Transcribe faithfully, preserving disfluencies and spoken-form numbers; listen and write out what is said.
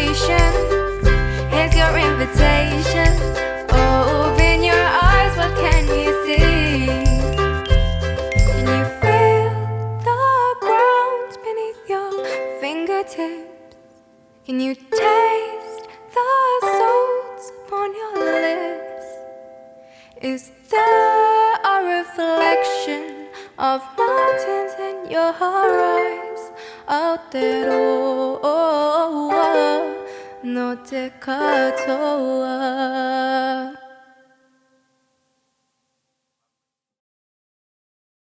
station. Here's your invitation. Open your eyes, what can you see? Can you feel the ground beneath your fingertips? Can you taste the salts upon your lips? Is there a reflection of mountains in your eyes out there? Oh, oh, oh, no te katoa.